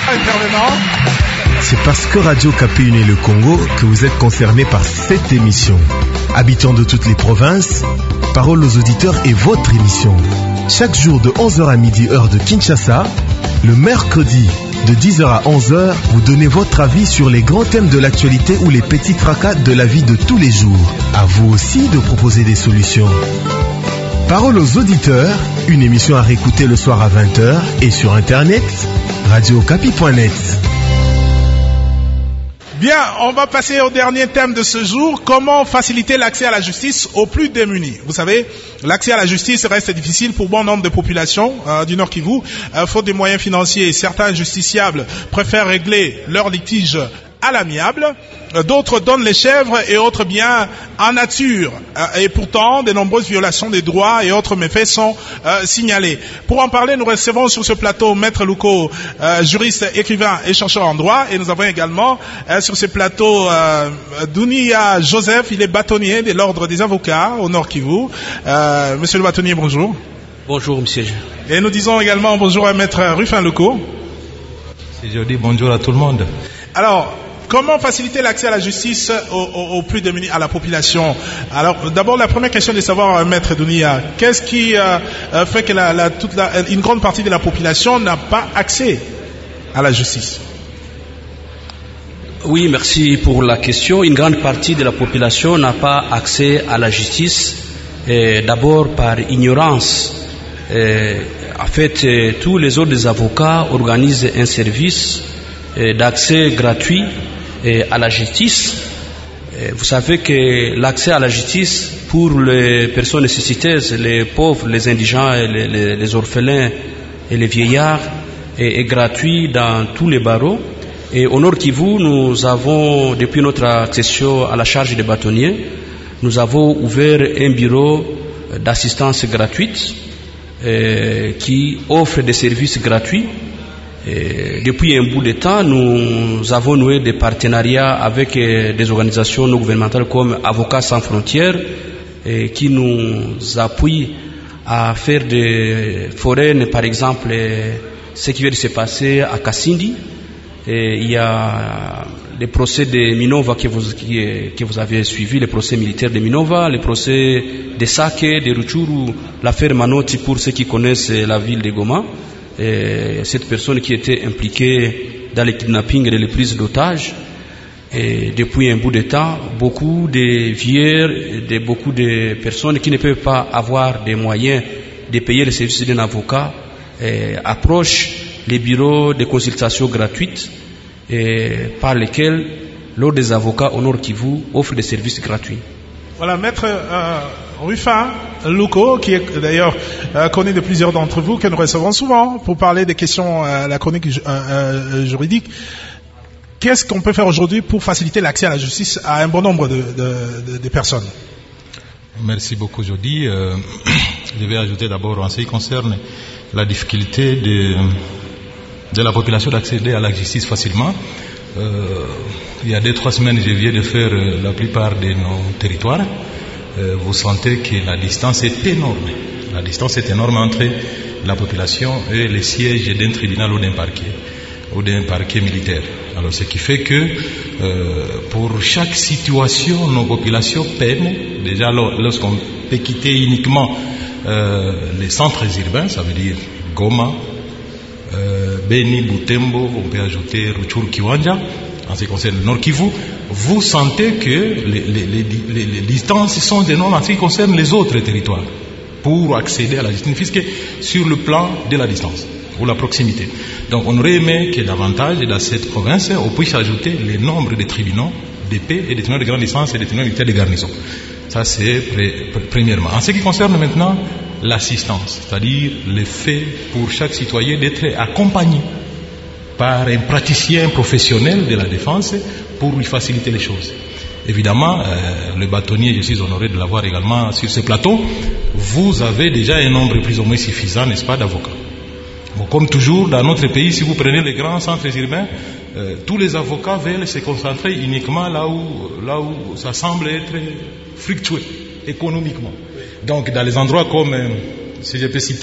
Intervenant. C'est parce que Radio Okapi unit le Congo que vous êtes concernés par cette émission. Habitants de toutes les provinces, parole aux auditeurs est votre émission. Chaque jour de 11h à midi heure de Kinshasa, le mercredi de 10h à 11h, vous donnez votre avis sur les grands thèmes de l'actualité ou les petits tracas de la vie de tous les jours. À vous aussi de proposer des solutions. Parole aux auditeurs, une émission à réécouter le soir à 20h et sur internet, radiookapi.net. Bien, on va passer au dernier thème de ce jour. Comment faciliter l'accès à la justice aux plus démunis? Vous savez, l'accès à la justice reste difficile pour bon nombre de populations du Nord Kivu. Faute des moyens financiers, certains justiciables préfèrent régler leurs litiges à l'amiable. D'autres donnent les chèvres et autres biens en nature. Et pourtant, de nombreuses violations des droits et autres méfaits sont signalés. Pour en parler, nous recevons sur ce plateau Maître Luko, juriste, écrivain et chercheur en droit. Et nous avons également sur ce plateau Dunia Joseph, il est bâtonnier de l'ordre des avocats au Nord Kivu. Monsieur le bâtonnier, bonjour. Bonjour, monsieur. Et nous disons également bonjour à Maître Rufin Luko. Je dis bonjour à tout le monde. Alors, comment faciliter l'accès à la justice aux plus démunis, à la population? Alors, d'abord, la première question est de savoir, Maître Dunia, qu'est-ce qui fait que une grande partie de la population n'a pas accès à la justice? Oui, merci pour la question. Une grande partie de la population n'a pas accès à la justice, d'abord par ignorance. En fait, tous les autres avocats organisent un service d'accès gratuit à la justice. Vous savez que l'accès à la justice pour les personnes nécessiteuses, les pauvres, les indigents, les orphelins et les vieillards est gratuit dans tous les barreaux. Et au Nord Kivu, nous avons, depuis notre accession à la charge des bâtonniers, nous avons ouvert un bureau d'assistance gratuite qui offre des services gratuits. Et depuis un bout de temps, nous avons noué des partenariats avec des organisations non gouvernementales comme Avocats sans frontières qui nous appuient à faire des foraines, par exemple, ce qui vient de se passer à Kassindi. Et il y a les procès de Minova que vous avez suivi, les procès militaires de Minova, les procès de Sake, de Rutshuru, l'affaire Manoti pour ceux qui connaissent la ville de Goma. Et cette personne qui était impliquée dans le kidnapping et les prises d'otages. Et depuis un bout de temps, beaucoup de vieux, beaucoup de personnes qui ne peuvent pas avoir des moyens de payer les services d'un avocat approchent les bureaux de consultation gratuites par lesquels l'ordre des avocats au Nord Kivu offre des services gratuits. Voilà, Maître Rufin Luko, qui est d'ailleurs connu de plusieurs d'entre vous, que nous recevons souvent pour parler des questions, la chronique juridique. Qu'est-ce qu'on peut faire aujourd'hui pour faciliter l'accès à la justice à un bon nombre de personnes? Merci beaucoup, Jody. Je vais ajouter d'abord en ce qui concerne la difficulté de la population d'accéder à la justice facilement. Il y a 2-3 semaines, je viens de faire la plupart de nos territoires. Vous sentez que la distance est énorme. La distance est énorme entre la population et les sièges d'un tribunal ou d'un parquet militaire. Alors, ce qui fait que pour chaque situation, nos populations peinent. Déjà, lorsqu'on peut quitter uniquement les centres urbains, ça veut dire Goma, Beni, Butembo, on peut ajouter Rutshuru, Kiwanja, en ce qui concerne le Nord Kivu, vous sentez que les distances sont énormes en ce qui concerne les autres territoires pour accéder à la justice, puisque sur le plan de la distance ou la proximité. Donc on aurait aimé que davantage dans cette province, on puisse ajouter le nombre de tribunaux de paix et des tribunaux de grande distance et des tribunaux militaires de garnison. Ça c'est premièrement. En ce qui concerne maintenant l'assistance, c'est-à-dire le fait pour chaque citoyen d'être accompagné par un praticien professionnel de la défense pour lui faciliter les choses. Évidemment, le bâtonnier, je suis honoré de l'avoir également sur ce plateau, vous avez déjà un nombre plus ou moins suffisant, n'est-ce pas, d'avocats. Bon, comme toujours, dans notre pays, si vous prenez les grands centres urbains, tous les avocats veulent se concentrer uniquement là où ça semble être fructueux économiquement. Donc, dans les endroits comme, si je peux citer,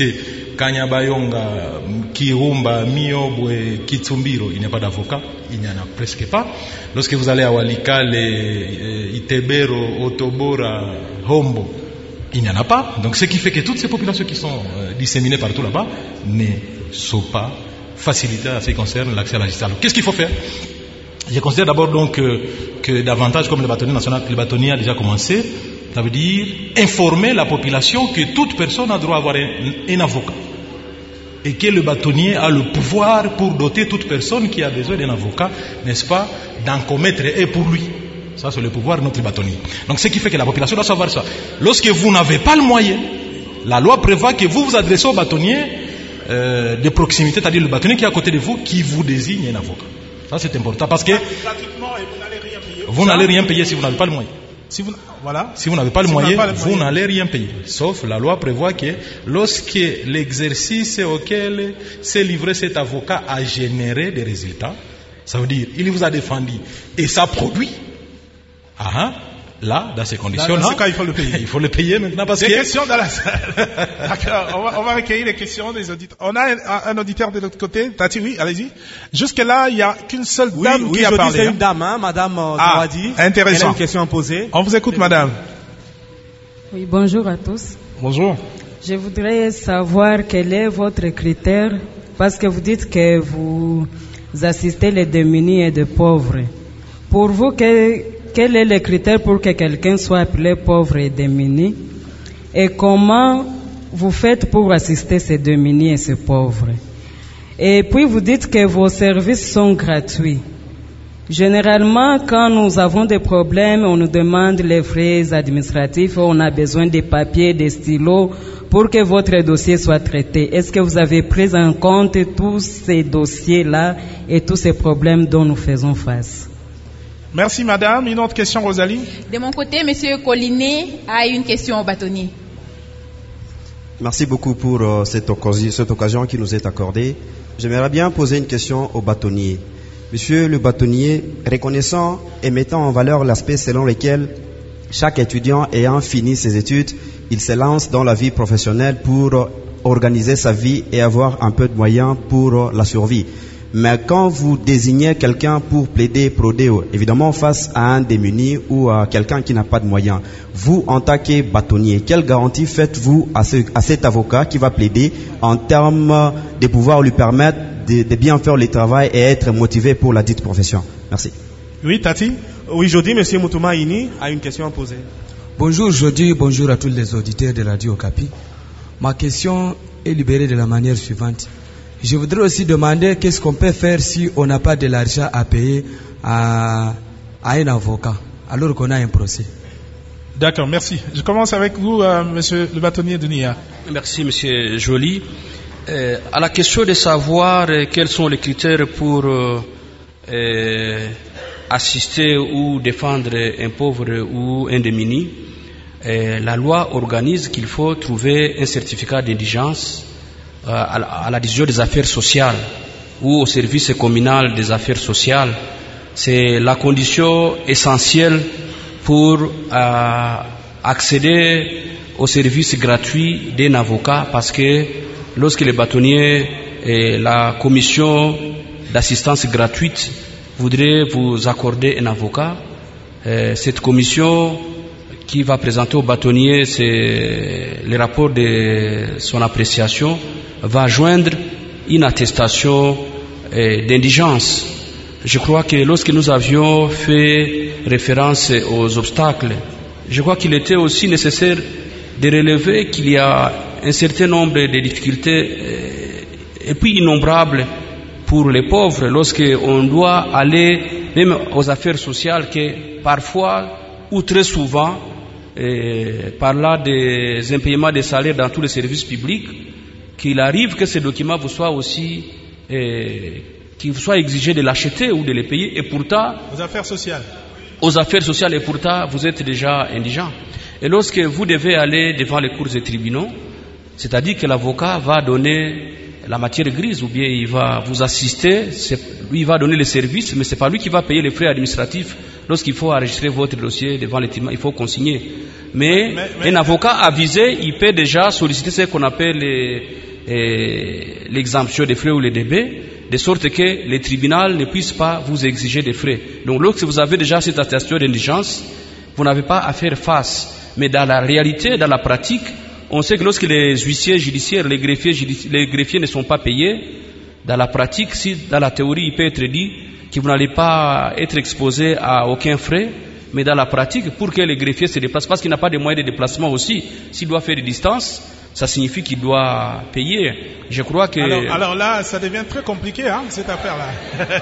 Kanyabayonga, Kirumba, Miobwe, Kitsumbiro, il n'y a pas d'avocat, il n'y en a presque pas. Lorsque vous allez à Walikale, Itebero, Otobora, Hombo, il n'y en a pas. Donc ce qui fait que toutes ces populations qui sont disséminées partout là-bas ne sont pas facilitées à ce qui concerne l'accès à la justice. Alors qu'est-ce qu'il faut faire? Je considère d'abord donc que davantage, comme le bâtonnier national, le bâtonnier a déjà commencé, ça veut dire informer la population que toute personne a droit à avoir un avocat. Et que le bâtonnier a le pouvoir pour doter toute personne qui a besoin d'un avocat, n'est-ce pas, d'en commettre un pour lui. Ça, c'est le pouvoir de notre bâtonnier. Donc, ce qui fait que la population doit savoir ça. Lorsque vous n'avez pas le moyen, la loi prévoit que vous vous adressez au bâtonnier de proximité, c'est-à-dire le bâtonnier qui est à côté de vous, qui vous désigne un avocat. Ça, c'est important parce que vous n'allez rien payer si vous n'avez pas le moyen. Si vous n'avez pas le moyen, vous n'allez rien payer. Sauf la loi prévoit que lorsque l'exercice auquel s'est livré cet avocat a généré des résultats, ça veut dire il vous a défendu et ça produit. Là, dans ces conditions-là, dans ce cas, il faut le payer. Il faut le payer maintenant parce que... Des questions dans la salle. D'accord, on va recueillir les questions des auditeurs. On a un auditeur de l'autre côté. Tati, oui, allez-y. Jusque-là, il n'y a qu'une seule dame qui a parlé. C'est une dame, madame Zawadi. Intéressant. Elle a une question à poser. On vous écoute, madame. Oui, bonjour à tous. Bonjour. Je voudrais savoir quel est votre critère, parce que vous dites que vous assistez les démunis et les pauvres. Pour vous, quel est le critère pour que quelqu'un soit appelé pauvre et démuni? Et comment vous faites pour assister ces démunis et ces pauvres? Et puis vous dites que vos services sont gratuits. Généralement, quand nous avons des problèmes, on nous demande les frais administratifs, on a besoin des papiers, des stylos pour que votre dossier soit traité. Est-ce que vous avez pris en compte tous ces dossiers-là et tous ces problèmes dont nous faisons face? Merci madame. Une autre question, Rosalie? De mon côté, monsieur Collinet a une question au bâtonnier. Merci beaucoup pour cette occasion qui nous est accordée. J'aimerais bien poser une question au bâtonnier. Monsieur le bâtonnier, reconnaissant et mettant en valeur l'aspect selon lequel chaque étudiant ayant fini ses études, il se lance dans la vie professionnelle pour organiser sa vie et avoir un peu de moyens pour la survie. Mais quand vous désignez quelqu'un pour plaider prodéo, évidemment face à un démuni ou à quelqu'un qui n'a pas de moyens, vous en tant que bâtonnier, quelle garantie faites-vous à cet avocat qui va plaider en termes de pouvoir lui permettre de bien faire le travail et être motivé pour la dite profession? Merci. Oui, Tati? Oui, Jody, monsieur Moutouma Ini a une question à poser. Bonjour Jody, bonjour à tous les auditeurs de Radio Okapi. Ma question est libérée de la manière suivante. Je voudrais aussi demander qu'est-ce qu'on peut faire si on n'a pas de l'argent à payer à un avocat, alors qu'on a un procès. D'accord, merci. Je commence avec vous, monsieur le bâtonnier de Nia. Merci, monsieur Joly. À la question de savoir quels sont les critères pour assister ou défendre un pauvre ou un démuni, la loi organise qu'il faut trouver un certificat d'indigence à la division des affaires sociales ou au service communal des affaires sociales. C'est la condition essentielle pour accéder au service gratuit d'un avocat, parce que lorsque les bâtonniers et la commission d'assistance gratuite voudraient vous accorder un avocat, cette commission qui va présenter au bâtonnier le rapport de son appréciation va joindre une attestation d'indigence. Je crois que lorsque nous avions fait référence aux obstacles, je crois qu'il était aussi nécessaire de relever qu'il y a un certain nombre de difficultés et puis innombrables pour les pauvres lorsque on doit aller même aux affaires sociales, que parfois ou très souvent, par là des impayements des salaires dans tous les services publics, qu'il arrive que ces documents vous soient aussi qu'il vous soit exigé de l'acheter ou de les payer, et pourtant aux affaires sociales, et pourtant vous êtes déjà indigent. Et lorsque vous devez aller devant les cours et tribunaux, c'est-à-dire que l'avocat va donner la matière grise, ou bien il va vous assister, lui il va donner les services, mais c'est pas lui qui va payer les frais administratifs. Lorsqu'il faut enregistrer votre dossier devant les tribunaux, il faut consigner. Mais un avocat avisé, il peut déjà solliciter ce qu'on appelle l'exemption des frais ou les débits, de sorte que les tribunaux ne puissent pas vous exiger des frais. Donc lorsque vous avez déjà cette attestation d'indigence, vous n'avez pas à faire face. Mais dans la réalité, dans la pratique, on sait que lorsque les huissiers judiciaires, les greffiers ne sont pas payés, dans la pratique, si dans la théorie il peut être dit que vous n'allez pas être exposé à aucun frais, mais dans la pratique, pour que les greffiers se déplacent, parce qu'il n'a pas de moyens de déplacement aussi, s'il doit faire des distances, ça signifie qu'il doit payer. Je crois que... Alors là, ça devient très compliqué, hein, cette affaire-là.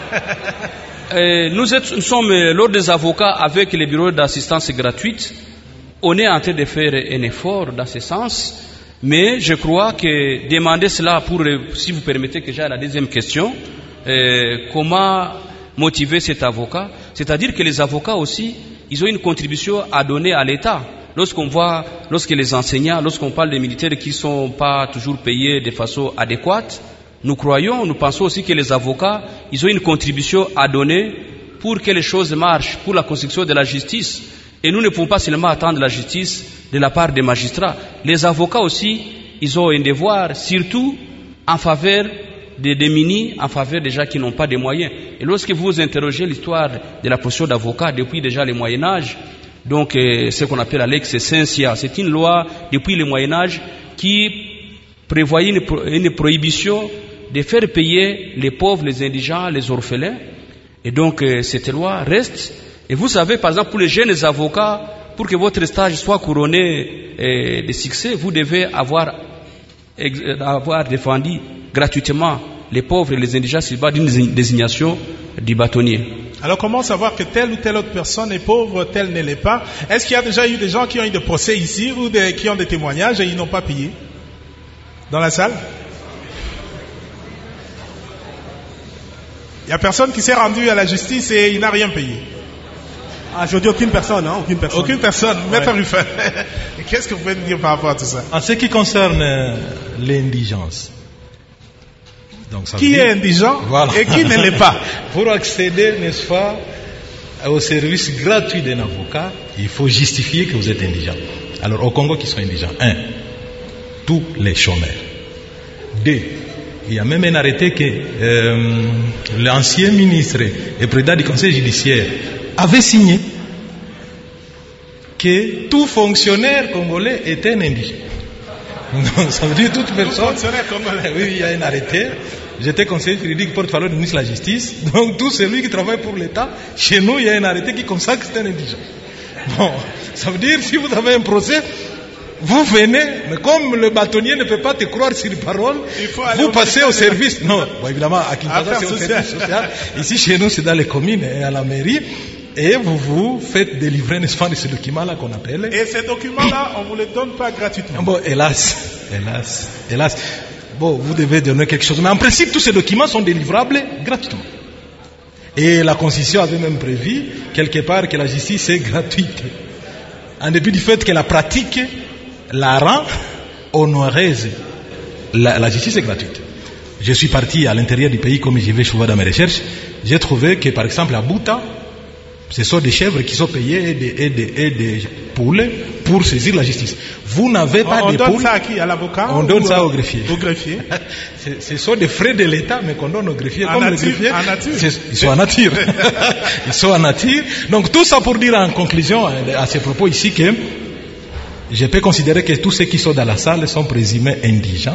Nous sommes, lors des avocats, avec les bureaux d'assistance gratuite, on est en train de faire un effort dans ce sens, mais je crois que demander cela pour, si vous permettez que j'aille à la deuxième question, comment motiver cet avocat, c'est-à-dire que les avocats aussi, ils ont une contribution à donner à l'État. Lorsque les enseignants, lorsqu'on parle des militaires qui ne sont pas toujours payés de façon adéquate, nous pensons aussi que les avocats, ils ont une contribution à donner pour que les choses marchent, pour la construction de la justice. Et nous ne pouvons pas seulement attendre la justice de la part des magistrats. Les avocats aussi, ils ont un devoir, surtout en faveur des démunis, en faveur des gens qui n'ont pas de moyens. Et lorsque vous interrogez l'histoire de la profession d'avocat depuis déjà le Moyen-Âge, donc ce qu'on appelle la Lex Essentia, c'est une loi depuis le Moyen-Âge qui prévoyait une prohibition de faire payer les pauvres, les indigents, les orphelins. Et donc cette loi reste. Et vous savez, par exemple, pour les jeunes avocats, pour que votre stage soit couronné de succès, vous devez avoir défendu gratuitement les pauvres et les indigents sur base d'une désignation du bâtonnier. Alors comment savoir que telle ou telle autre personne est pauvre, telle ne l'est pas? Est-ce qu'il y a déjà eu des gens qui ont eu des procès ici ou qui ont des témoignages et ils n'ont pas payé? Dans la salle? Il n'y a personne qui s'est rendu à la justice et il n'a rien payé. Ah, je dis aucune personne, hein, aucune personne. Aucune personne. Maître Ruffin, qu'est-ce que vous pouvez nous dire par rapport à tout ça? En ce qui concerne l'indigence. Donc, qui est indigent et qui ne l'est pas? Pour accéder, n'est-ce pas, au service gratuit d'un avocat, il faut justifier que vous êtes indigent. Alors au Congo, qui sont indigents? 1. Tous les chômeurs. 2. Il y a même un arrêté que l'ancien ministre et président du conseil judiciaire avait signé que tout fonctionnaire congolais était un indigent. Donc, ça veut dire toute personne. Oui, il y a un arrêté. J'étais conseiller juridique porte-parole du ministre de la Justice. Donc, tout celui qui travaille pour l'État, chez nous, il y a un arrêté qui consacre que c'est un indigent. Bon, ça veut dire, si vous avez un procès, vous venez, mais comme le bâtonnier ne peut pas te croire sur parole, vous passez au service. Non, bon, évidemment, à Kinshasa, c'est au service social. Ici, chez nous, c'est dans les communes et à la mairie. Et vous vous faites délivrer, n'est-ce pas, de ce document-là qu'on appelle. Et ces documents-là, on ne vous les donne pas gratuitement. Bon, hélas. Bon, vous devez donner quelque chose. Mais en principe, tous ces documents sont délivrables gratuitement. Et la Constitution avait même prévu, quelque part, que la justice est gratuite. En dépit du fait que la pratique la rend honoreuse. La justice est gratuite. Je suis parti à l'intérieur du pays, comme j'y vais souvent dans mes recherches. J'ai trouvé que, par exemple, à Bouta, ce sont des chèvres qui sont payées et des poules pour saisir la justice. Vous n'avez pas de poules. On donne ça à qui? À l'avocat? On donne ça au greffier. Au greffier. Ce sont des frais de l'État, mais qu'on donne au greffier. Comme le greffier. En nature. Ils sont en nature. Ils sont en nature. Donc tout ça pour dire en conclusion à ces propos ici que je peux considérer que tous ceux qui sont dans la salle sont présumés indigents.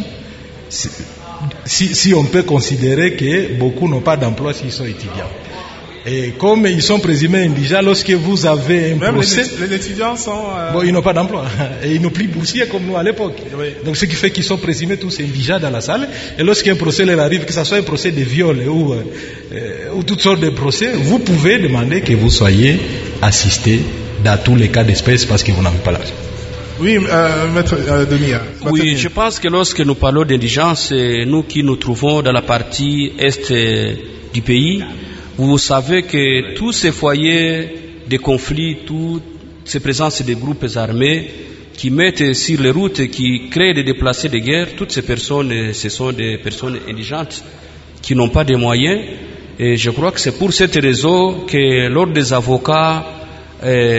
Si on peut considérer que beaucoup n'ont pas d'emploi s'ils sont étudiants. Et comme ils sont présumés indigents, lorsque vous avez un procès... Les étudiants sont... Bon, ils n'ont pas d'emploi. Et ils n'ont plus boursiers comme nous à l'époque. Oui. Donc ce qui fait qu'ils sont présumés tous indigents dans la salle. Et lorsqu'un procès leur arrive, que ce soit un procès de viol ou toutes sortes de procès, vous pouvez demander que vous soyez assisté dans tous les cas d'espèce parce que vous n'avez pas l'argent. Oui, Maître Denis. Oui, je pense que lorsque nous parlons d'indigence, nous qui nous trouvons dans la partie est du pays, vous savez que tous ces foyers de conflits, toutes ces présences des groupes armés qui mettent sur les routes, qui créent des déplacés de guerre, toutes ces personnes, ce sont des personnes indigentes qui n'ont pas de moyens. Et je crois que c'est pour cette raison que l'ordre des avocats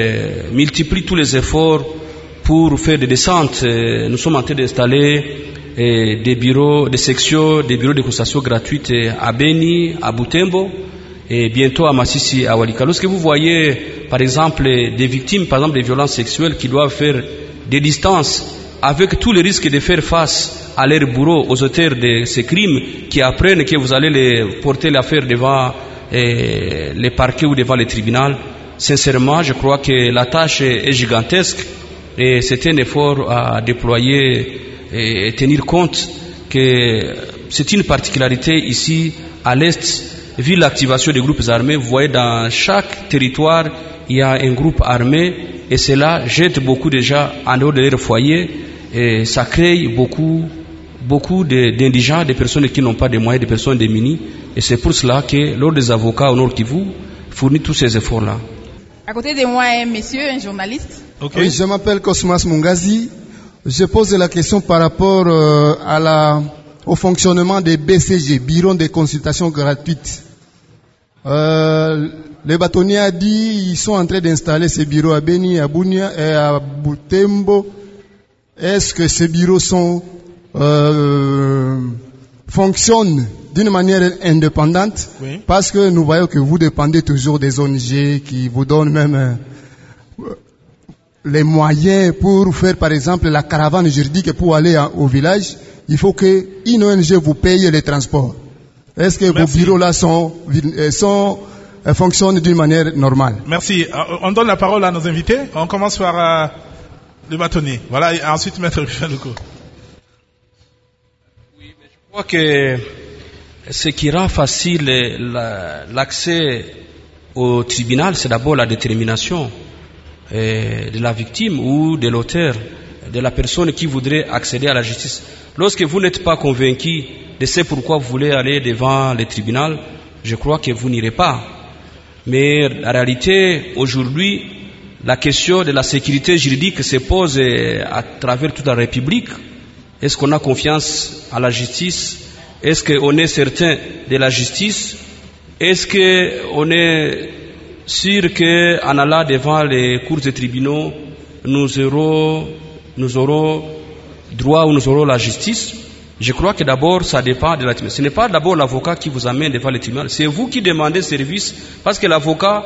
multiplie tous les efforts pour faire des descentes. Nous sommes en train d'installer des bureaux, des sections, des bureaux de consultation gratuites à Beni, à Butembo et bientôt à Masisi, à Walikale. Lorsque vous voyez, par exemple, des victimes, par exemple, des violences sexuelles qui doivent faire des distances avec tous les risques de faire face à leurs bourreaux, aux auteurs de ces crimes, qui apprennent que vous allez les porter l'affaire devant les parquets ou devant les tribunaux. Sincèrement, je crois que la tâche est gigantesque et c'est un effort à déployer et tenir compte que c'est une particularité ici à l'Est. Vu l'activation des groupes armés, vous voyez dans chaque territoire, il y a un groupe armé et cela jette beaucoup déjà en dehors de leur foyer et ça crée beaucoup d'indigents, des personnes qui n'ont pas de moyens, des personnes démunies. Et c'est pour cela que l'Ordre des avocats au Nord Kivu fournit tous ces efforts-là. À côté de moi, un monsieur, un journaliste. Okay. Oui, je m'appelle Cosmas Mungazi. Je pose la question par rapport au fonctionnement des BCG, Bureau de consultation gratuite. Le bâtonnier a dit ils sont en train d'installer ces bureaux à Beni, à Bunia et à Butembo. Est-ce que ces bureaux fonctionnent d'une manière indépendante? Oui. Parce que nous voyons que vous dépendez toujours des ONG qui vous donnent même les moyens pour faire par exemple la caravane juridique pour aller au village. Il faut qu'une ONG vous paye les transports. Est-ce que vos bureaux-là fonctionnent d'une manière normale? Merci. On donne la parole à nos invités. On commence par le bâtonnier. Voilà, et ensuite Maître Luco. Oui, mais je crois que ce qui rend facile l'accès au tribunal, c'est d'abord la détermination de la victime ou de l'auteur, de la personne qui voudrait accéder à la justice. Lorsque vous n'êtes pas convaincu de ce pourquoi vous voulez aller devant le tribunal, je crois que vous n'irez pas. Mais la réalité, aujourd'hui, la question de la sécurité juridique se pose à travers toute la République. Est-ce qu'on a confiance à la justice? Est-ce qu'on est certain de la justice? Est-ce qu'on est sûr qu'en allant devant les cours de tribunaux, nous aurons droit ou nous aurons la justice? Je crois que d'abord, ça dépend de la tribunal. Ce n'est pas d'abord l'avocat qui vous amène devant le tribunal. C'est vous qui demandez service parce que l'avocat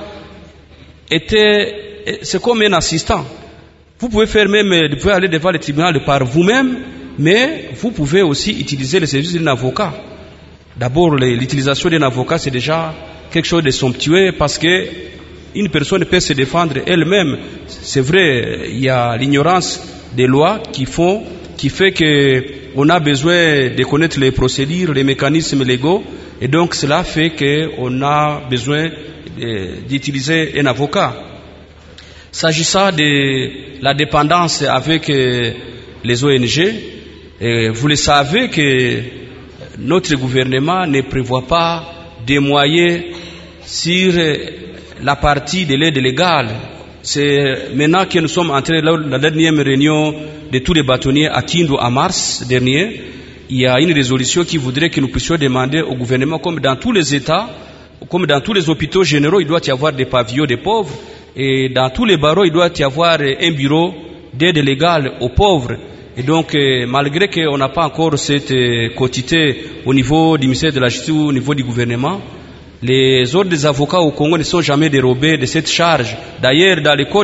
c'est comme un assistant. Vous pouvez aller devant le tribunal par vous-même, mais vous pouvez aussi utiliser les services d'un avocat. D'abord, l'utilisation d'un avocat, c'est déjà quelque chose de somptueux parce que une personne peut se défendre elle-même. C'est vrai, il y a l'ignorance des lois qui fait que on a besoin de connaître les procédures, les mécanismes légaux, et donc cela fait qu'on a besoin d'utiliser un avocat. S'agissant de la dépendance avec les ONG, vous le savez que notre gouvernement ne prévoit pas des moyens sur la partie de l'aide légale. C'est maintenant que nous sommes entrés dans la dernière réunion de tous les bâtonniers à Kindu en mars dernier. Il y a une résolution qui voudrait que nous puissions demander au gouvernement, comme dans tous les États, comme dans tous les hôpitaux généraux, il doit y avoir des pavillons des pauvres. Et dans tous les barreaux, il doit y avoir un bureau d'aide légale aux pauvres. Et donc, malgré qu'on n'a pas encore cette quotité au niveau du ministère de la Justice ou au niveau du gouvernement, les ordres des avocats au Congo ne sont jamais dérobés de cette charge. D'ailleurs, dans le code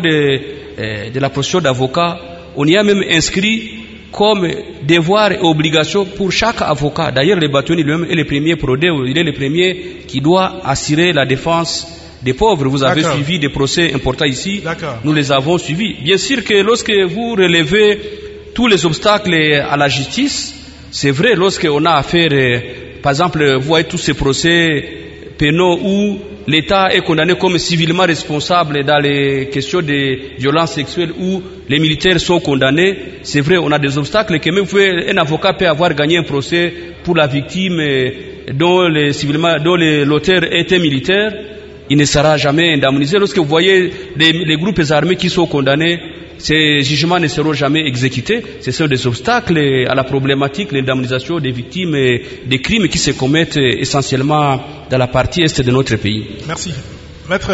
de la profession d'avocat, on y a même inscrit comme devoir et obligation pour chaque avocat. D'ailleurs, le bâtonnier lui-même est le premier prodé, il est le premier qui doit assurer la défense des pauvres. Vous avez suivi des procès importants ici. Nous les avons suivis. Bien sûr que lorsque vous relevez tous les obstacles à la justice, c'est vrai, lorsqu'on a affaire, par exemple, vous voyez tous ces procès pénaux où l'État est condamné comme civilement responsable dans les questions de violences sexuelles où les militaires sont condamnés. C'est vrai, on a des obstacles que même un avocat peut avoir gagné un procès pour la victime dont l'auteur était militaire. Il ne sera jamais indemnisé. Lorsque vous voyez les groupes armés qui sont condamnés, ces jugements ne seront jamais exécutés. Ce sont des obstacles à la problématique, l'indemnisation des victimes des crimes qui se commettent essentiellement dans la partie est de notre pays. Merci. Maître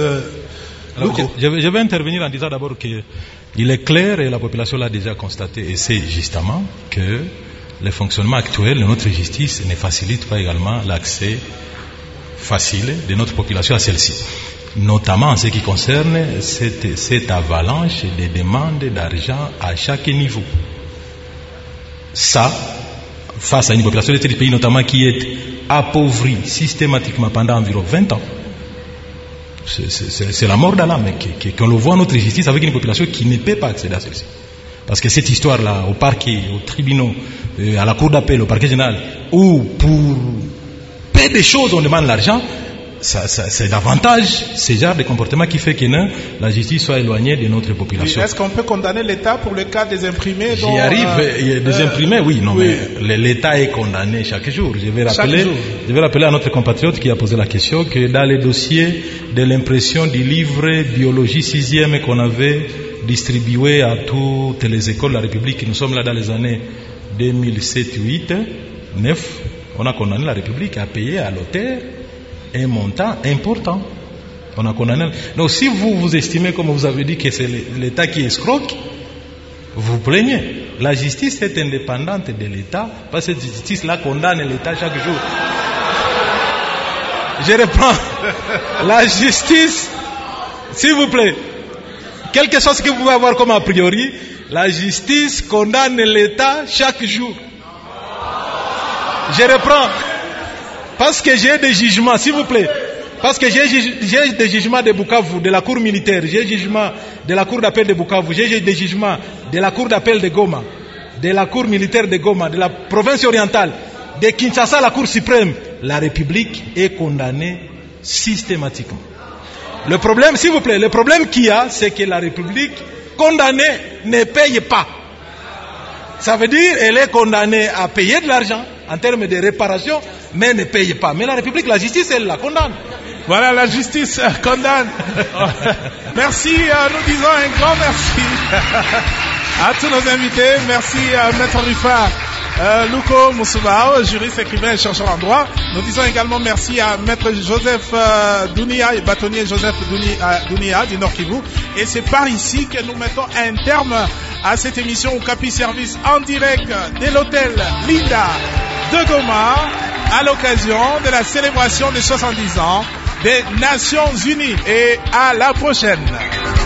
Luco. Je vais intervenir en disant d'abord qu'il est clair, et la population l'a déjà constaté, et c'est justement que le fonctionnement actuel de notre justice ne facilite pas également l'accès facile de notre population à celle-ci, notamment en ce qui concerne cette avalanche de demandes d'argent à chaque niveau. Ça, face à une population de tel pays notamment qui est appauvrie systématiquement pendant environ 20 ans, c'est la mort d'Allah, mais qu'on le voit notre justice avec une population qui ne peut pas accéder à celle-ci. Parce que cette histoire-là, au parquet, aux tribunaux, à la cour d'appel, au parquet général, où pour peu de choses on demande l'argent, c'est davantage ce genre de comportement qui fait que la justice soit éloignée de notre population. Est-ce qu'on peut condamner l'État pour le cas des imprimés? J'y arrive, des imprimés, oui, non, oui. Mais l'État est condamné chaque jour. Je vais rappeler à notre compatriote qui a posé la question que dans les dossiers de l'impression du livre biologie 6e qu'on avait distribué à toutes les écoles de la République, nous sommes là dans les années 2007, 8, 9, on a condamné la République à payer à l'auteur un montant important. On a condamné. Donc si vous estimez, comme vous avez dit, que c'est l'État qui escroque, vous plaignez. La justice est indépendante de l'État, parce que cette justice-là condamne l'État chaque jour. Je reprends. La justice, s'il vous plaît, quelque chose que vous pouvez avoir comme a priori, la justice condamne l'État chaque jour. Je reprends. Parce que j'ai des jugements, s'il vous plaît. Parce que j'ai des jugements de Bukavu, de la cour militaire, j'ai des jugements de la cour d'appel de Bukavu, j'ai des jugements de la cour d'appel de Goma, de la cour militaire de Goma, de la province orientale, de Kinshasa, la cour suprême. La République est condamnée systématiquement. Le problème, s'il vous plaît, le problème qu'il y a, c'est que la République condamnée ne paye pas. Ça veut dire qu'elle est condamnée à payer de l'argent en termes de réparation, mais ne paye pas. Mais la République, la justice, elle la condamne. Voilà, la justice condamne. Merci, nous disons un grand merci à tous nos invités. Merci à Maître Rufa Luko Mousoubao, juriste, écrivain et chercheur en droit. Nous disons également merci à Maître Joseph Dounia et bâtonnier Joseph Dounia du Nord Kivu. Et c'est par ici que nous mettons un terme à cette émission Okapi Service en direct de l'hôtel Linda de Goma à l'occasion de la célébration des 70 ans des Nations Unies. Et à la prochaine.